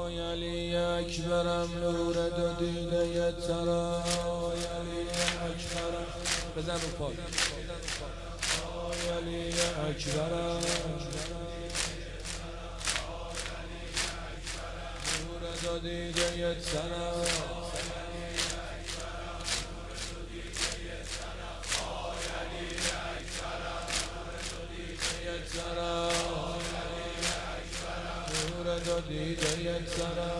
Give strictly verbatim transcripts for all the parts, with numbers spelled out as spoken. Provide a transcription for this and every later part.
علی اکبرم نور دو دیده ترا علی اکبرم بزن رو پای علی اکبرم نور دو دیده ترا دو دیده سرا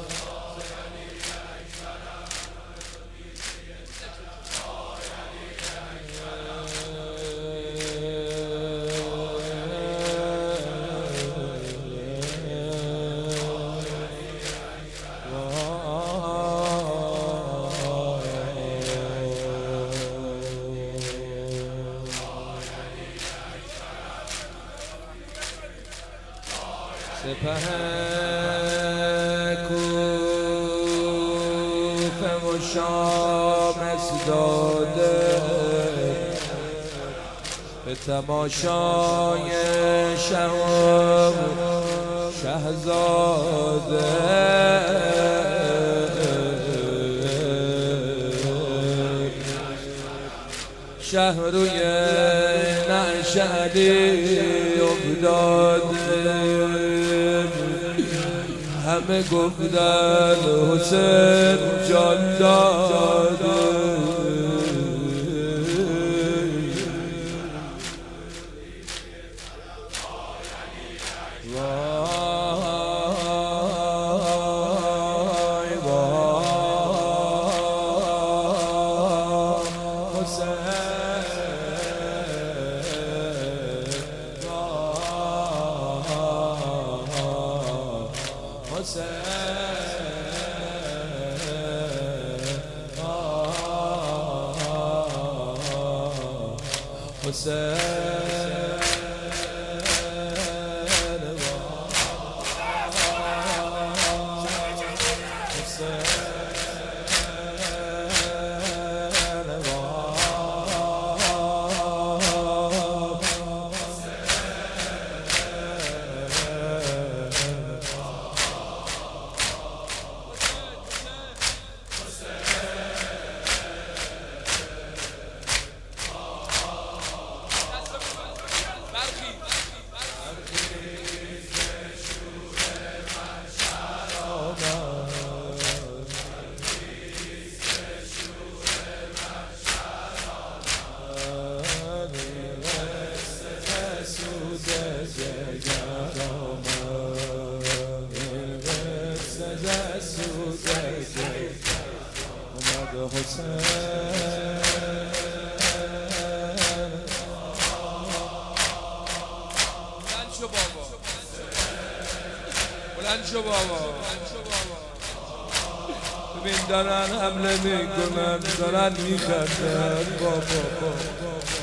سپه کوفه و شام داده به تماشای شه و شهزاده شهر روی نعش علی افتاده همه گفتن حسین جان داده وای وای حسین حسین بلند شو بابا ببین دارن حمله میکنن دارن میخندن بابا بابا